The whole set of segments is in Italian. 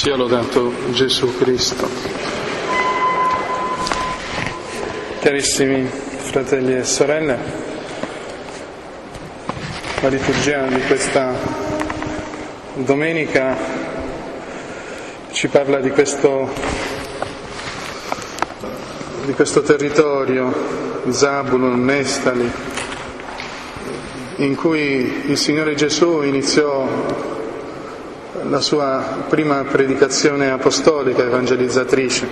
Sia lodato Gesù Cristo. Carissimi fratelli e sorelle, la liturgia di questa domenica ci parla di questo territorio, Zabulon, Neftali, in cui il Signore Gesù iniziò la sua prima predicazione apostolica, evangelizzatrice.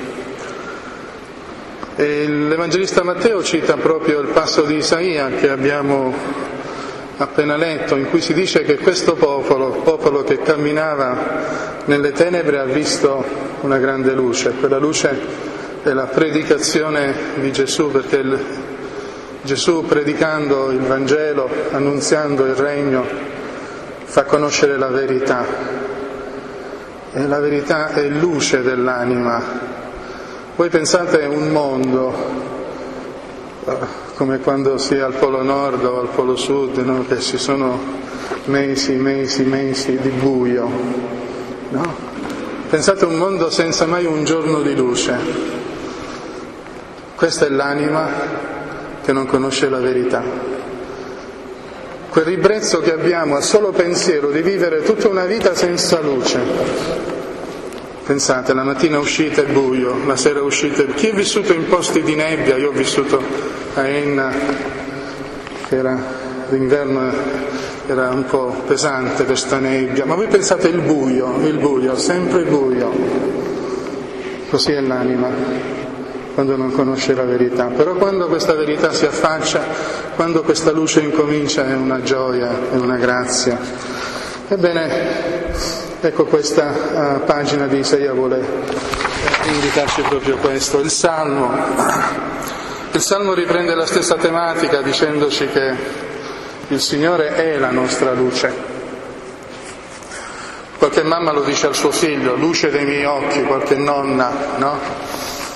E l'Evangelista Matteo cita proprio il passo di Isaia che abbiamo appena letto, in cui si dice che questo popolo che camminava nelle tenebre ha visto una grande luce. Quella luce è la predicazione di Gesù, perché Gesù, predicando il Vangelo, annunziando il Regno, fa conoscere la verità. E la verità è luce dell'anima. Voi pensate a un mondo come quando si è al Polo Nord o al Polo Sud, no? Che ci sono mesi di buio, no? Pensate a un mondo senza mai un giorno di luce. Questa è l'anima che non conosce la verità. Quel ribrezzo che abbiamo al solo pensiero di vivere tutta una vita senza luce. Pensate, la mattina uscite è buio, la sera uscite. Chi è vissuto in posti di nebbia? Io ho vissuto a Enna, che d'inverno era un po' pesante questa nebbia, ma voi pensate il buio, sempre buio. Così è l'anima quando non conosce la verità. Però quando questa verità si affaccia, quando questa luce incomincia, è una gioia, è una grazia. Ebbene, ecco, questa pagina di Isaia vuole indicarci proprio questo. Il Salmo riprende la stessa tematica dicendoci che il Signore è la nostra luce. Qualche mamma lo dice al suo figlio, luce dei miei occhi, qualche nonna, no?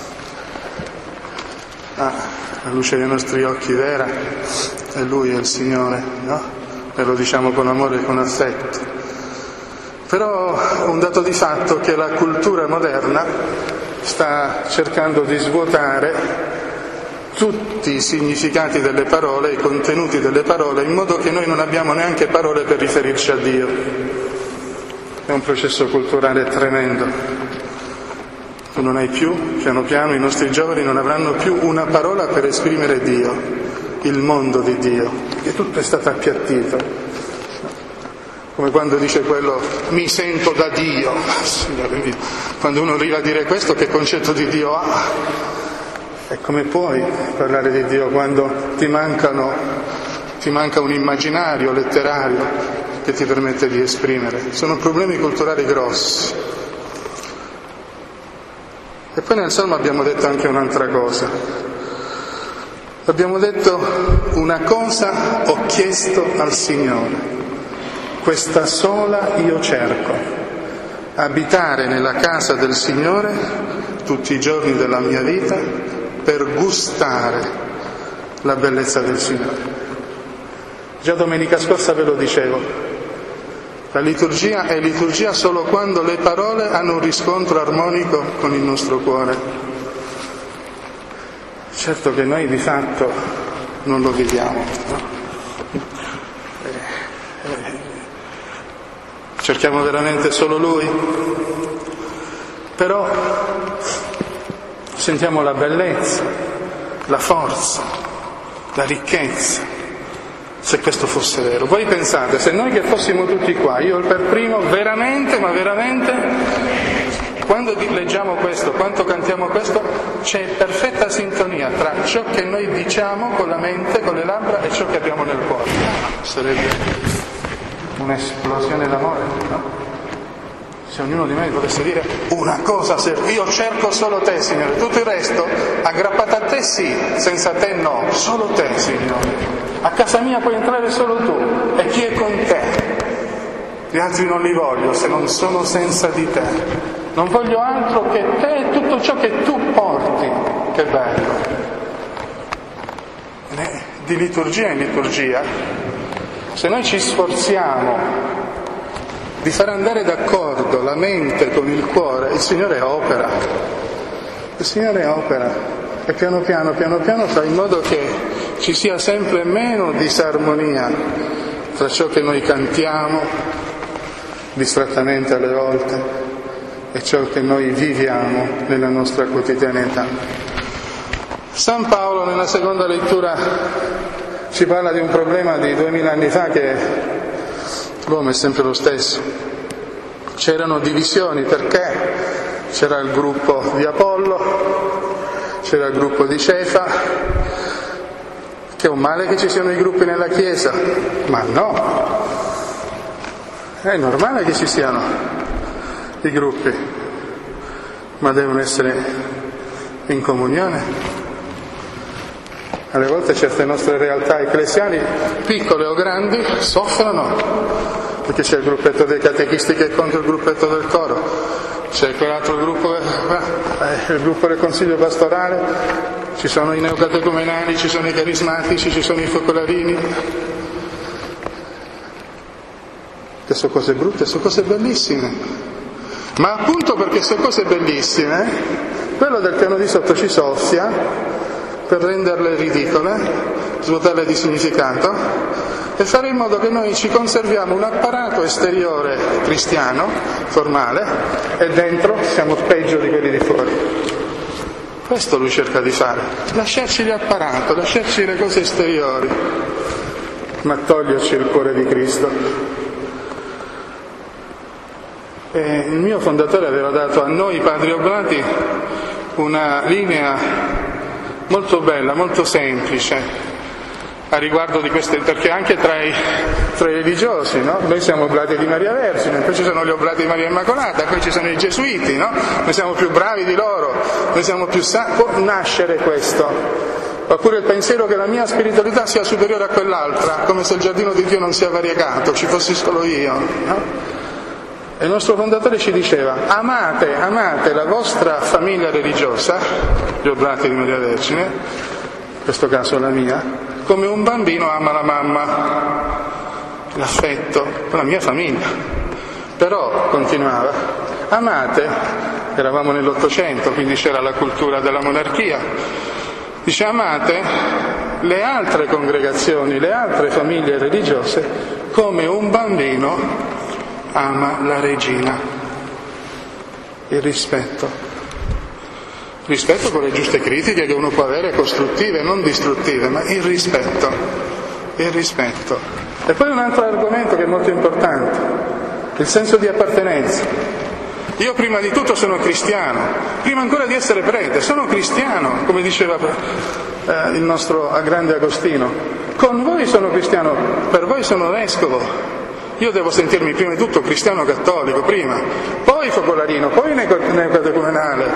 La luce dei nostri occhi vera è Lui, è il Signore, no? E lo diciamo con amore e con affetto. Però è un dato di fatto che la cultura moderna sta cercando di svuotare tutti i significati delle parole, i contenuti delle parole, in modo che noi non abbiamo neanche parole per riferirci a Dio. È un processo culturale tremendo. Tu non hai più, piano piano, i nostri giovani non avranno più una parola per esprimere Dio, il mondo di Dio, che tutto è stato appiattito. Come quando dice quello, mi sento da Dio. Signore mio, quando uno arriva a dire questo, che concetto di Dio ha? E come puoi parlare di Dio quando ti manca un immaginario letterario che ti permette di esprimere? Sono problemi culturali grossi. E poi nel Salmo abbiamo detto anche un'altra cosa. Abbiamo detto, una cosa ho chiesto al Signore, questa sola io cerco, abitare nella casa del Signore tutti i giorni della mia vita per gustare la bellezza del Signore. Già domenica scorsa ve lo dicevo. La liturgia è liturgia solo quando le parole hanno un riscontro armonico con il nostro cuore. Certo che noi di fatto non lo viviamo, no? Cerchiamo veramente solo Lui, però sentiamo la bellezza, la forza, la ricchezza. Se questo fosse vero. Voi pensate, se noi che fossimo tutti qua, io per primo, veramente, quando leggiamo questo, quando cantiamo questo, c'è perfetta sintonia tra ciò che noi diciamo con la mente, con le labbra e ciò che abbiamo nel cuore. Sarebbe un'esplosione d'amore, no? Se ognuno di noi potesse dire una cosa, io cerco solo te, Signore, tutto il resto aggrappato a te sì, senza te no, solo te, Signore. A casa mia puoi entrare solo tu, e chi è con te? Gli altri non li voglio se non sono senza di te. Non voglio altro che te e tutto ciò che tu porti. Che bello. Di liturgia in liturgia, se noi ci sforziamo di far andare d'accordo la mente con il cuore, il Signore opera. Il Signore opera e piano piano fa in modo che ci sia sempre meno disarmonia tra ciò che noi cantiamo distrattamente alle volte e ciò che noi viviamo nella nostra quotidianità. San Paolo nella seconda lettura ci parla di un problema di 2000 anni fa che l'uomo è sempre lo stesso. C'erano divisioni perché c'era il gruppo di Apollo, c'era il gruppo di Cefa, che è un male che ci siano i gruppi nella Chiesa, ma no, è normale che ci siano i gruppi, ma devono essere in comunione. Alle volte certe nostre realtà ecclesiali, piccole o grandi, soffrono, perché c'è il gruppetto dei catechisti che è contro il gruppetto del coro, c'è quell'altro gruppo, il gruppo del consiglio pastorale, ci sono i neocatecumenali, ci sono i carismatici, ci sono i focolarini, che sono cose brutte, sono cose bellissime, ma appunto perché sono cose bellissime, quello del piano di sotto ci soffia per renderle ridicole, svuotarle di significato e fare in modo che noi ci conserviamo un apparato esteriore cristiano, formale, e dentro siamo peggio di quelli di fuori. Questo lui cerca di fare, lasciarci l'apparato, lasciarci le cose esteriori, ma toglierci il cuore di Cristo. E il mio fondatore aveva dato a noi padri oblati una linea molto bella, molto semplice a riguardo di queste, perché anche tra i religiosi, no? Noi siamo oblati di Maria Vergine, poi ci sono gli oblati di Maria Immacolata, poi ci sono i gesuiti, no? Noi siamo più bravi di loro, noi siamo più può nascere questo, oppure il pensiero che la mia spiritualità sia superiore a quell'altra, come se il giardino di Dio non sia variegato, ci fossi solo io, no? E il nostro fondatore ci diceva: amate la vostra famiglia religiosa, gli oblati di Maria Vergine, in questo caso la mia, come un bambino ama la mamma, l'affetto, la mia famiglia. Però, continuava, amate, eravamo nell'800, quindi c'era la cultura della monarchia, dice amate le altre congregazioni, le altre famiglie religiose, come un bambino ama la regina. Il rispetto con le giuste critiche che uno può avere, costruttive, non distruttive, ma il rispetto. E poi un altro argomento che è molto importante, il senso di appartenenza. Io prima di tutto sono cristiano, prima ancora di essere prete, sono cristiano, come diceva il nostro grande Agostino. Con voi sono cristiano, per voi sono vescovo. Io devo sentirmi prima di tutto cristiano cattolico, prima, poi focolarino, poi neocatecumenale,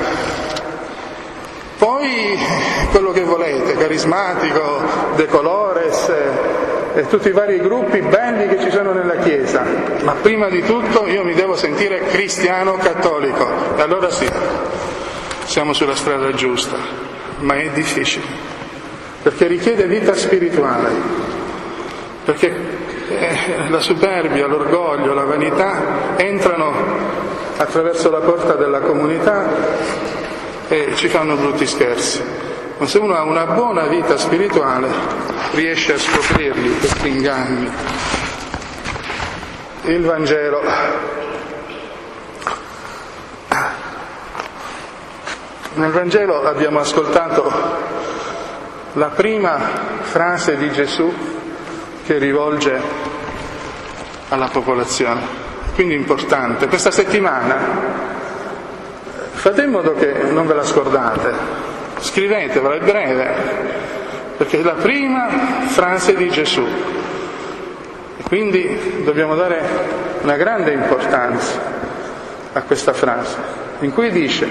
poi quello che volete, carismatico, De Colores e tutti i vari gruppi belli che ci sono nella Chiesa, ma prima di tutto io mi devo sentire cristiano cattolico, e allora sì, siamo sulla strada giusta, ma è difficile, perché richiede vita spirituale, perché la superbia, l'orgoglio, la vanità entrano attraverso la porta della comunità e ci fanno brutti scherzi. Ma se uno ha una buona vita spirituale riesce a scoprirli questi inganni. Il Vangelo. Nel Vangelo abbiamo ascoltato la prima frase di Gesù che rivolge alla popolazione, quindi importante. Questa settimana fate in modo che non ve la scordate, scrivetevela, è breve, perché è la prima frase di Gesù, e quindi dobbiamo dare una grande importanza a questa frase, in cui dice: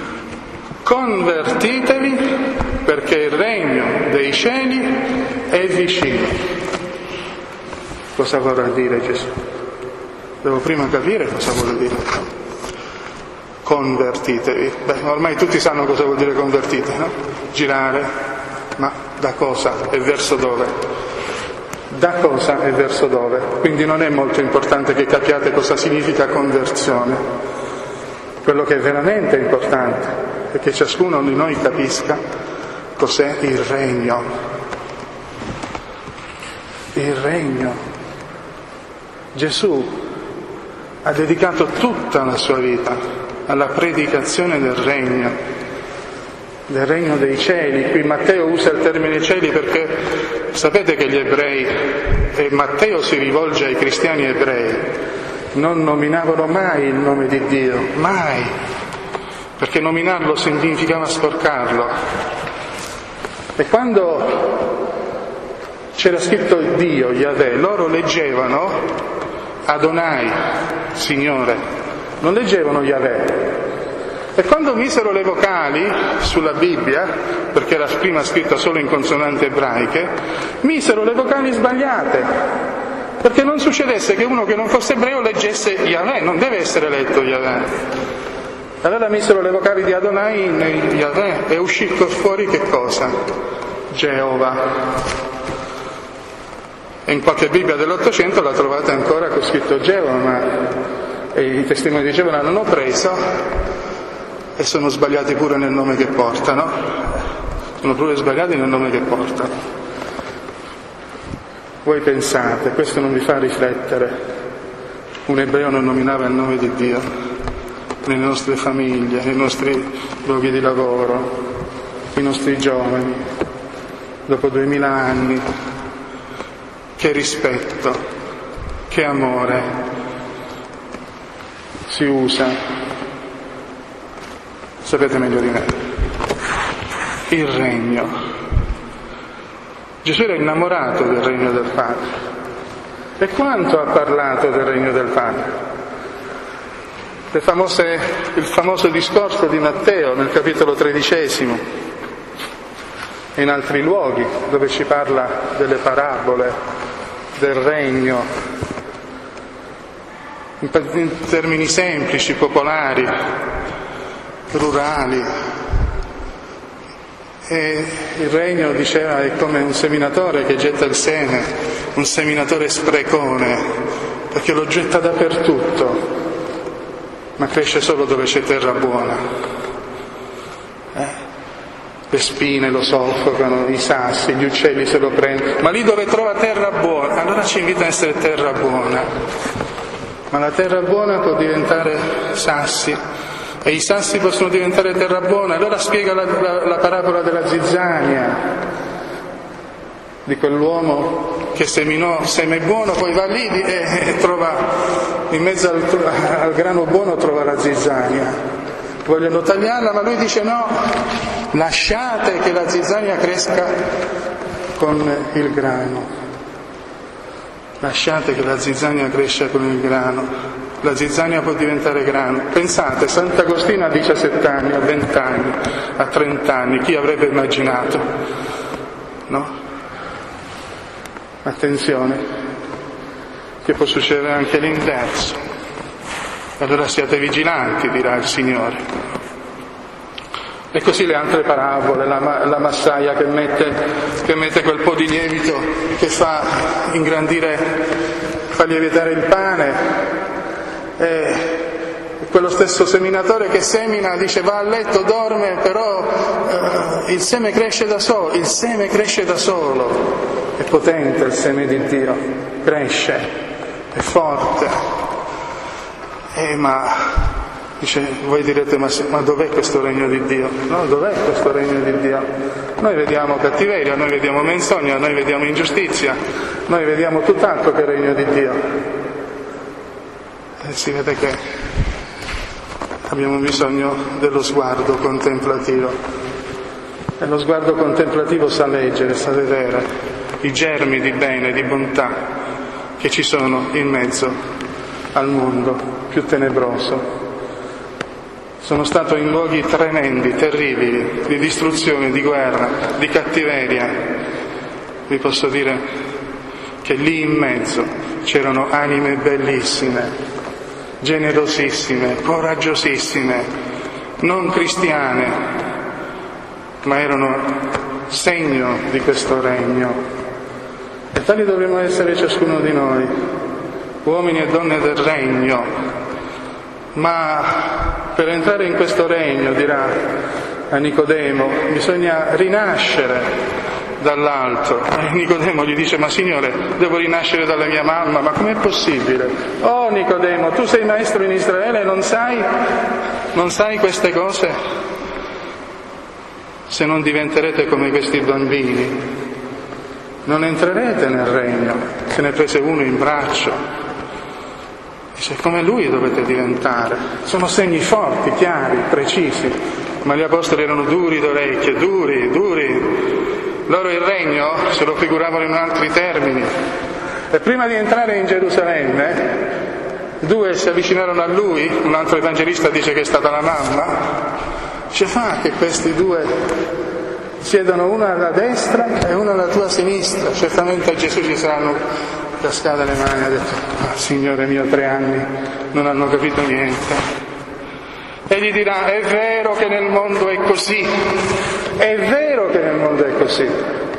convertitevi perché il regno dei cieli è vicino. Cosa vorrà dire Gesù? Devo prima capire cosa vuole dire. Convertitevi. Ormai tutti sanno cosa vuol dire convertite, no? Girare, ma da cosa e verso dove? Da cosa e verso dove. Quindi non è molto importante che capiate cosa significa conversione. Quello che è veramente importante è che ciascuno di noi capisca cos'è il regno. Il regno. Gesù ha dedicato tutta la sua vita alla predicazione del regno dei cieli. Qui Matteo usa il termine cieli perché sapete che gli ebrei, e Matteo si rivolge ai cristiani ebrei, non nominavano mai il nome di Dio, mai, perché nominarlo significava sporcarlo. E quando c'era scritto Dio, Yahweh, loro leggevano Adonai, Signore, non leggevano Yahweh. E quando misero le vocali sulla Bibbia, perché era prima scritta solo in consonanti ebraiche, misero le vocali sbagliate, perché non succedesse che uno che non fosse ebreo leggesse Yahweh, non deve essere letto Yahweh. Allora misero le vocali di Adonai in Yahweh e uscì fuori che cosa? Geova. E in qualche Bibbia dell'Ottocento la trovate ancora con scritto Geova, ma i testimoni di Geova l'hanno preso e sono sbagliati pure nel nome che portano. Sono pure sbagliati nel nome che portano. Voi pensate, questo non vi fa riflettere? Un ebreo non nominava il nome di Dio nelle nostre famiglie, nei nostri luoghi di lavoro, i nostri giovani, dopo 2000 anni. Che rispetto, che amore si usa. Sapete meglio di me. Il regno. Gesù era innamorato del regno del Padre. E quanto ha parlato del regno del Padre? Il famoso discorso di Matteo nel capitolo 13 e in altri luoghi dove ci parla delle parabole, del regno, in termini semplici, popolari, rurali. E il regno, diceva, è come un seminatore che getta il seme, un seminatore sprecone, perché lo getta dappertutto, ma cresce solo dove c'è terra buona. Le spine lo soffocano, i sassi, gli uccelli se lo prendono, ma lì dove trova terra buona, allora ci invita a essere terra buona. Ma la terra buona può diventare sassi, e i sassi possono diventare terra buona. Allora spiega la parabola della zizzania, di quell'uomo che seminò seme buono, poi va lì e trova, in mezzo al grano buono trova la zizzania. Vogliono tagliarla, ma lui dice no, lasciate che la zizzania cresca con il grano. Lasciate che la zizzania cresca con il grano. La zizzania può diventare grano. Pensate, Sant'Agostino a 17 anni, a 20 anni, a 30 anni, chi avrebbe immaginato? No? Attenzione, che può succedere anche l'inverso. Allora siate vigilanti, dirà il Signore. E così le altre parabole, la massaia che mette quel po' di lievito che fa lievitare il pane, e quello stesso seminatore che semina dice va a letto, dorme, però il seme cresce da solo, è potente il seme di Dio, cresce, è forte. Ma dice, voi direte, ma dov'è questo regno di Dio? No, dov'è questo regno di Dio? Noi vediamo cattiveria, noi vediamo menzogna, noi vediamo ingiustizia, noi vediamo tutt'altro che il regno di Dio. E si vede che abbiamo bisogno dello sguardo contemplativo. E lo sguardo contemplativo sa leggere, sa vedere i germi di bene, di bontà che ci sono in mezzo al mondo più tenebroso. Sono stato in luoghi tremendi, terribili, di distruzione, di guerra, di cattiveria. Vi posso dire che lì in mezzo c'erano anime bellissime, generosissime, coraggiosissime, non cristiane, ma erano segno di questo regno. E tali dovremmo essere ciascuno di noi, uomini e donne del regno. Ma per entrare in questo regno, dirà a Nicodemo, bisogna rinascere dall'alto. E Nicodemo gli dice: ma Signore, devo rinascere dalla mia mamma? Ma com'è possibile? Oh Nicodemo, tu sei maestro in Israele e non sai queste cose? Se non diventerete come questi bambini, non entrerete nel regno. Se ne prese uno in braccio. Dice: come lui dovete diventare. Sono segni forti, chiari, precisi, ma gli apostoli erano duri d'orecchie, duri. Loro il regno se lo figuravano in altri termini. E prima di entrare in Gerusalemme, due si avvicinarono a lui, un altro evangelista dice che è stata la mamma. Dice: fa che questi due siedono una alla destra e una alla tua sinistra. Certamente a Gesù ci saranno cascate le mani, ha detto: Signore mio, 3 anni non hanno capito niente. E gli dirà: è vero che nel mondo è così, è vero che nel mondo è così,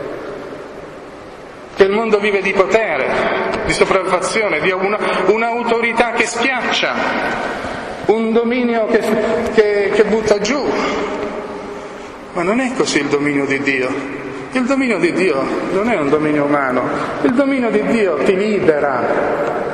che il mondo vive di potere, di sopraffazione, di un'autorità che schiaccia, un dominio che butta giù. Ma non è così il dominio di Dio. Il dominio di Dio non è un dominio umano, il dominio di Dio ti libera.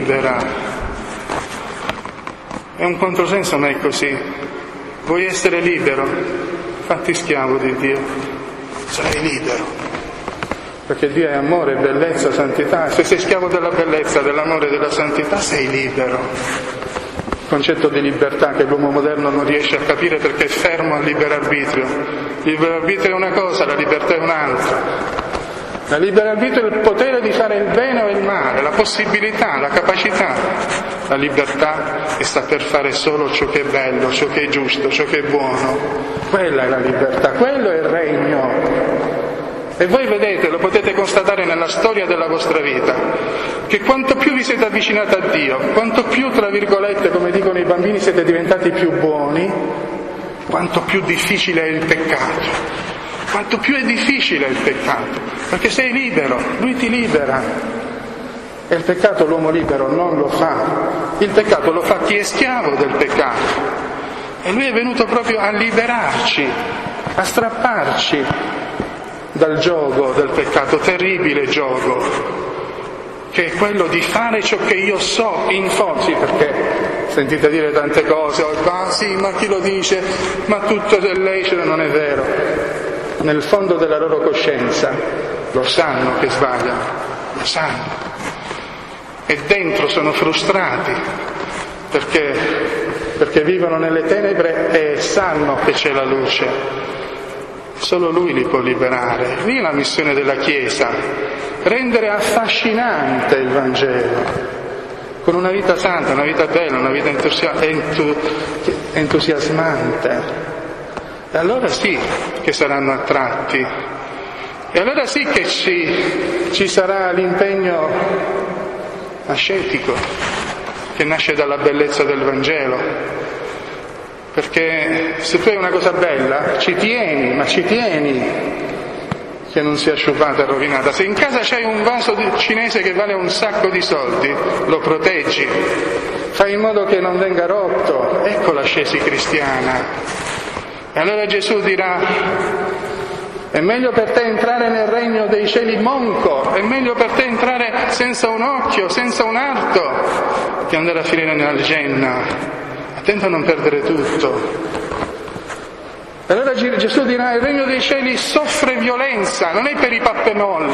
È un controsenso, ma è così. Vuoi essere libero? Fatti schiavo di Dio, sarai libero. Perché Dio è amore, bellezza, santità. Se sei schiavo della bellezza, dell'amore e della santità, sei libero. Il concetto di libertà che l'uomo moderno non riesce a capire perché è fermo al libero arbitrio. Il libero arbitrio è una cosa, la libertà è un'altra. La libera arbitrio è il potere di fare il bene o il male, la possibilità, la capacità. La libertà è saper fare solo ciò che è bello, ciò che è giusto, ciò che è buono. Quella è la libertà, quello è il regno. E voi vedete, lo potete constatare nella storia della vostra vita, che quanto più vi siete avvicinati a Dio, quanto più, tra virgolette, come dicono i bambini, siete diventati più buoni, quanto più difficile è il peccato. Quanto più è difficile il peccato, perché sei libero, lui ti libera. E il peccato l'uomo libero non lo fa. Il peccato lo fa chi è schiavo del peccato. E lui è venuto proprio a liberarci, a strapparci dal giogo del peccato, terribile giogo, che è quello di fare ciò che io so in fondo. Sì, perché sentite dire tante cose, ma chi lo dice? Ma tutto è lecito, non è vero. Nel fondo della loro coscienza lo sanno che sbagliano, lo sanno, e dentro sono frustrati perché vivono nelle tenebre e sanno che c'è la luce. Solo lui li può liberare. Lì è la missione della Chiesa: rendere affascinante il Vangelo con una vita santa, una vita bella, una vita entusiasmante. E allora sì che saranno attratti, e allora sì che ci sarà l'impegno ascetico che nasce dalla bellezza del Vangelo. Perché se tu hai una cosa bella ci tieni che non sia sciupata e rovinata. Se in casa c'hai un vaso cinese che vale un sacco di soldi, lo proteggi, fai in modo che non venga rotto. Ecco l'ascesi cristiana. E allora Gesù dirà: è meglio per te entrare nel regno dei cieli monco, è meglio per te entrare senza un occhio, senza un arto, che andare a finire nella Genna. Attento a non perdere tutto. E allora Gesù dirà: il regno dei cieli soffre violenza, non è per i pappemolli.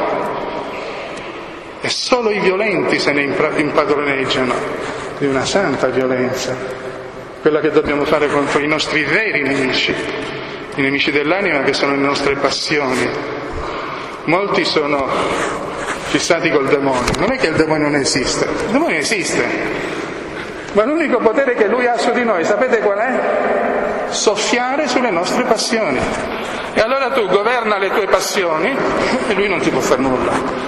E solo i violenti se ne impadroneggiano di una santa violenza. Quella che dobbiamo fare contro i nostri veri nemici, i nemici dell'anima, che sono le nostre passioni. Molti sono fissati col demonio. Non è che il demonio non esiste, il demonio esiste, ma l'unico potere che lui ha su di noi, sapete qual è? Soffiare sulle nostre passioni. E allora tu governa le tue passioni e lui non ti può far nulla.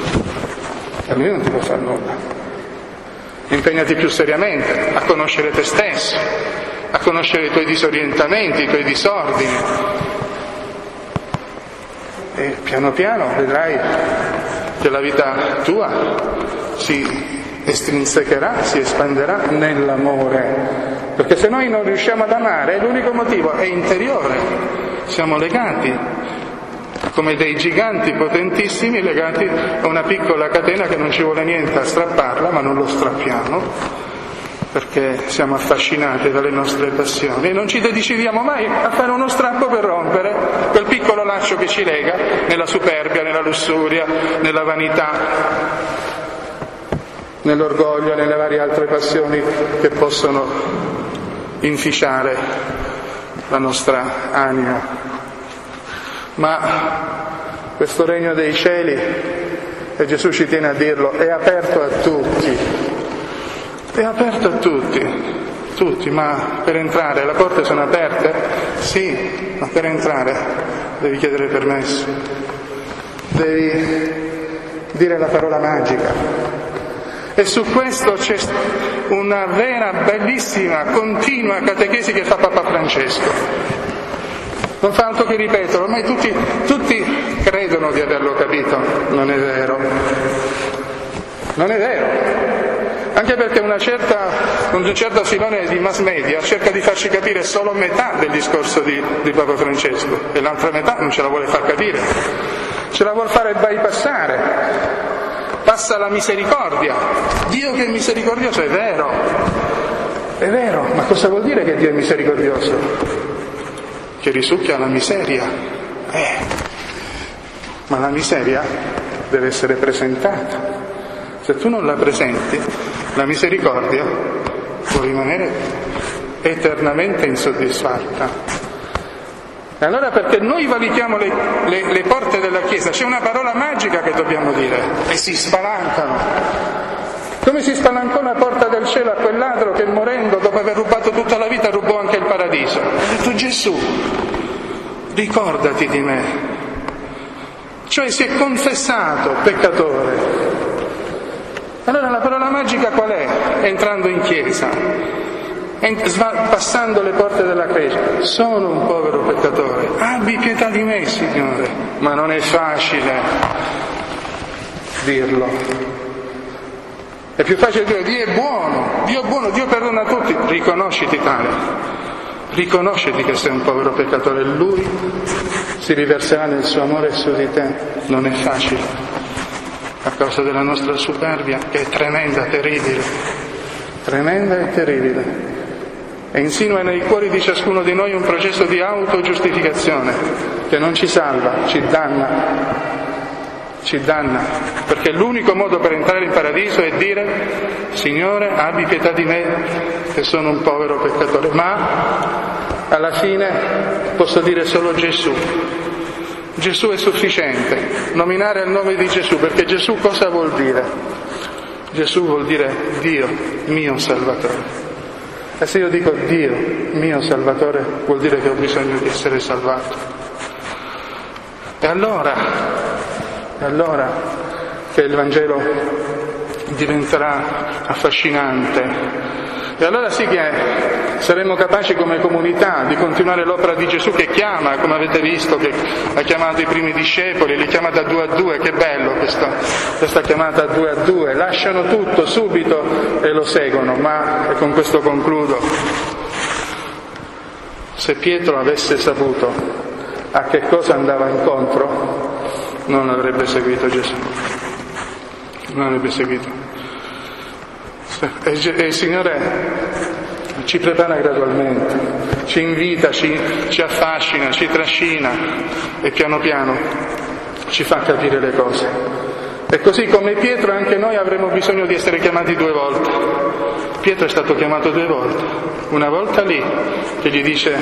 Impegnati più seriamente a conoscere te stesso, a conoscere i tuoi disorientamenti, i tuoi disordini. E piano piano vedrai che la vita tua si estrinsecherà, si espanderà nell'amore. Perché se noi non riusciamo ad amare, l'unico motivo è interiore. Siamo legati come dei giganti potentissimi, legati a una piccola catena che non ci vuole niente a strapparla, ma non lo strappiamo, perché siamo affascinati dalle nostre passioni e non ci decidiamo mai a fare uno strappo per rompere quel piccolo laccio che ci lega nella superbia, nella lussuria, nella vanità, nell'orgoglio, nelle varie altre passioni che possono inficiare la nostra anima. Ma questo regno dei cieli, e Gesù ci tiene a dirlo, è aperto a tutti. È aperto a tutti, ma per entrare le porte sono aperte? Sì, ma per entrare devi chiedere permesso, devi dire la parola magica. E su questo c'è una vera, bellissima, continua catechesi che fa Papa Francesco. Non fa altro che ripeterlo, ormai tutti credono di averlo capito. Non è vero. Non è vero. Anche perché un certo filone di mass media cerca di farci capire solo metà del discorso di Papa Francesco e l'altra metà non ce la vuole far capire, ce la vuole fare bypassare. Passa la misericordia. Dio che è misericordioso, è vero, ma cosa vuol dire che Dio è misericordioso? Che risucchia la miseria. Ma la miseria deve essere presentata. Se tu non la presenti, la misericordia può rimanere eternamente insoddisfatta. E allora perché noi valichiamo le porte della Chiesa, c'è una parola magica che dobbiamo dire e si spalancano. Come si spalancò la porta del cielo a quel ladro che morendo, dopo aver rubato tutta la vita, rubò anche il paradiso. Ha detto Gesù, ricordati di me. Cioè si è confessato peccatore. Allora la parola magica qual è? Entrando in chiesa, passando le porte della chiesa. Sono un povero peccatore, abbi pietà di me, Signore. Ma non è facile dirlo. È più facile dire Dio è buono, Dio perdona a tutti. Riconosciti tale, riconosciti che sei un povero peccatore, Lui si riverserà nel suo amore su di te. Non è facile. A causa della nostra superbia, che è tremenda e terribile, e insinua nei cuori di ciascuno di noi un processo di autogiustificazione che non ci salva, ci danna, perché l'unico modo per entrare in paradiso è dire Signore, abbi pietà di me che sono un povero peccatore, ma alla fine posso dire solo Gesù. Gesù è sufficiente, nominare il nome di Gesù, perché Gesù cosa vuol dire? Gesù vuol dire Dio mio Salvatore. E se io dico Dio mio Salvatore, vuol dire che ho bisogno di essere salvato. E allora che il Vangelo diventerà affascinante. E allora sì che saremo capaci come comunità di continuare l'opera di Gesù che chiama, come avete visto, che ha chiamato i primi discepoli, li chiama da 2 a 2, che bello questa chiamata a 2 a 2, lasciano tutto subito e lo seguono, ma, e con questo concludo, se Pietro avesse saputo a che cosa andava incontro, non avrebbe seguito Gesù, non avrebbe seguito. E il Signore ci prepara gradualmente, ci invita, ci affascina, ci trascina e piano piano ci fa capire le cose. E così come Pietro anche noi avremo bisogno di essere chiamati 2 volte. Pietro è stato chiamato 2 volte, una volta lì che gli dice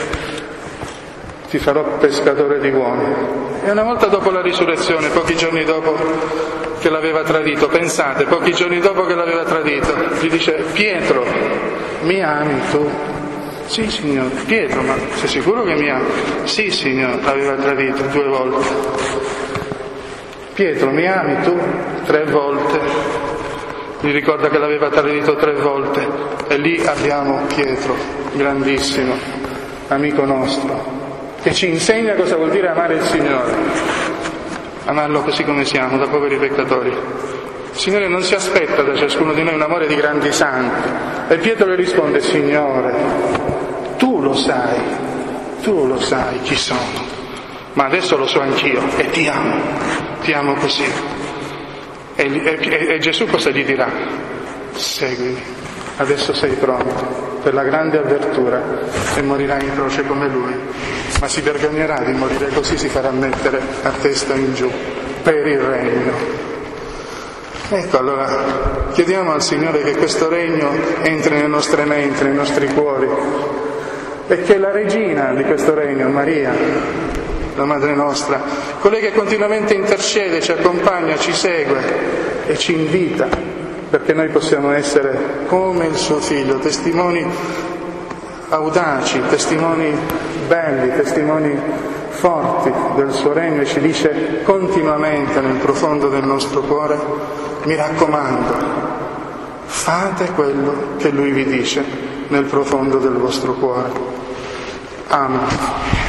ti farò pescatore di uomini, e una volta dopo la risurrezione, pochi giorni dopo che l'aveva tradito, pensate, pochi giorni dopo che l'aveva tradito, gli dice Pietro, mi ami tu? Sì Signore. Pietro, ma sei sicuro che mi ami? Sì Signore, l'aveva tradito 2 volte. Pietro, mi ami tu? 3 volte. Mi ricorda che l'aveva tradito 3 volte. E lì abbiamo Pietro, grandissimo, amico nostro, che ci insegna cosa vuol dire amare il Signore. amarlo così come siamo, da poveri peccatori. Il Signore non si aspetta da ciascuno di noi un amore di grandi santi. E Pietro le risponde: Signore, tu lo sai chi sono, ma adesso lo so anch'io e ti amo così. E Gesù cosa gli dirà? Seguimi, adesso sei pronto per la grande avventura e morirai in croce come Lui, ma si vergognerà di morire così, si farà mettere a testa in giù per il regno. Ecco, allora chiediamo al Signore che questo regno entri nelle nostre menti, nei nostri cuori, e che la regina di questo regno, Maria, la Madre nostra, colei che continuamente intercede, ci accompagna, ci segue e ci invita, perché noi possiamo essere come il suo Figlio, testimoni audaci, testimoni belli, testimoni forti del suo regno, e ci dice continuamente nel profondo del nostro cuore: mi raccomando, fate quello che Lui vi dice nel profondo del vostro cuore. Amen.